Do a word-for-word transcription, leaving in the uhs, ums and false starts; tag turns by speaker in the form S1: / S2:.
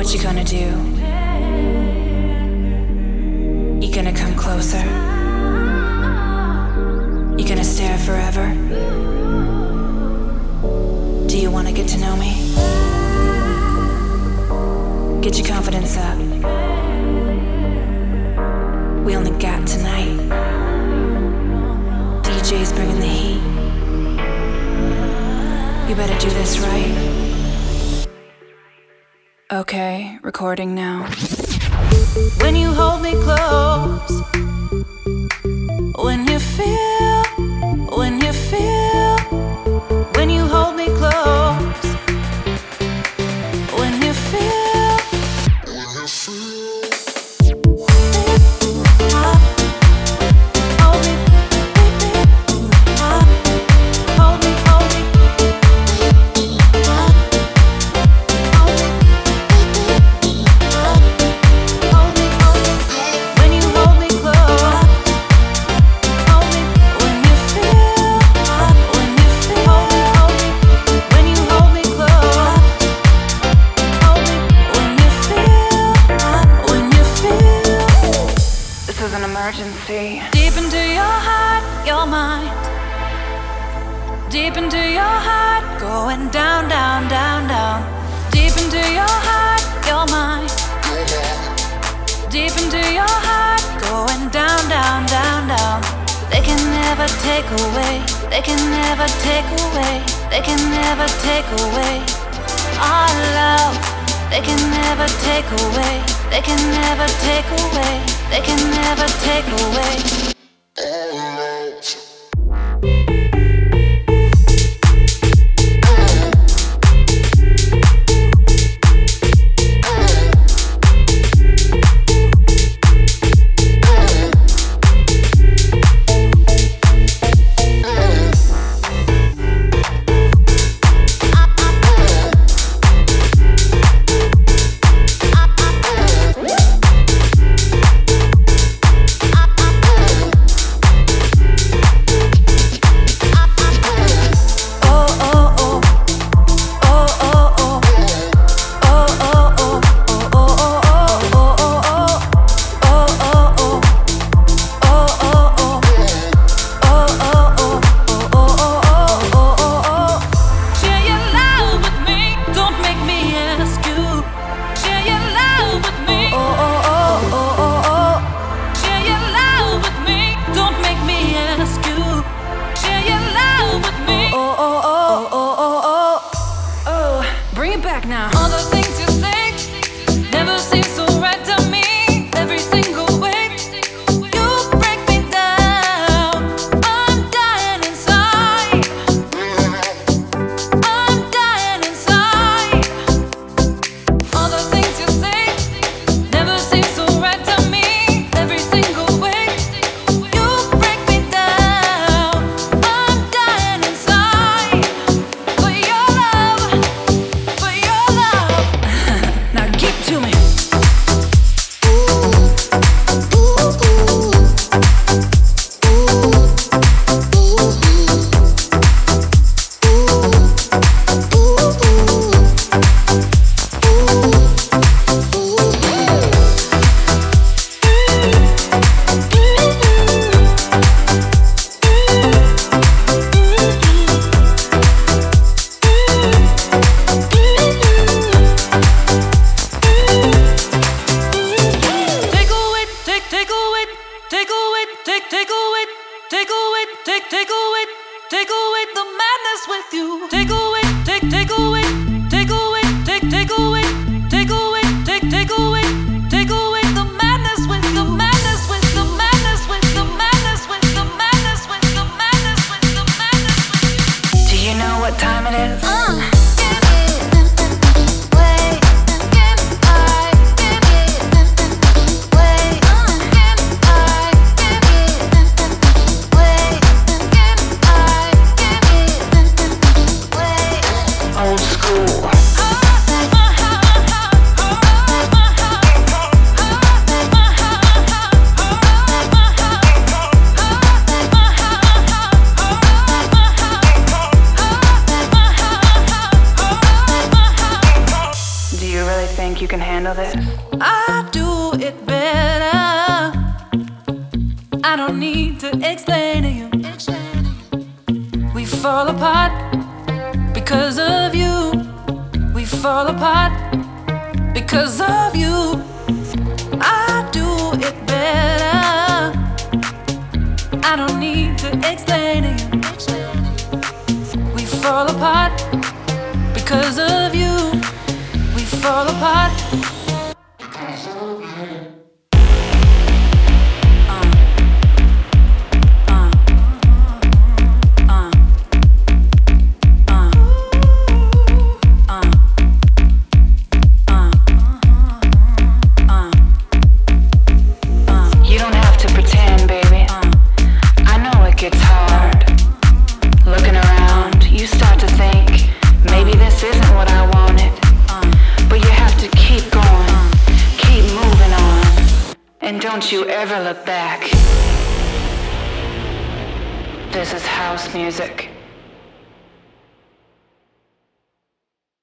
S1: What you gonna do? You gonna come closer? You gonna stare forever? Do you wanna get to know me? Get your confidence up. We only got tonight. D J's bringing the heat. You better do this right. Okay, recording now.
S2: When you hold me close, when you feel, when you feel, when you hold me close, when you feel, when you feel, hold me, hold me, hold me, when you hold me close, hold me, when you feel, when you feel, when you hold me close, hold me, when you feel, when you feel.
S1: This is an emergency.
S2: Deep into your heart, your mind. Deep into your heart, going down, down, down, down. Deep into your heart, your mind. Deep into your heart, going down, down, down, down. They can never take away. They can never take away. They can never take away our love. They can never take away. They can never take away. They can never take away.
S1: think you can handle this?
S2: I do it better. I don't need to explain to you. We fall apart because of you. We fall apart because of you. I do it better. I don't need to explain to you. We fall apart because of you. We fall apart.
S1: Don't you ever look back. This is house music.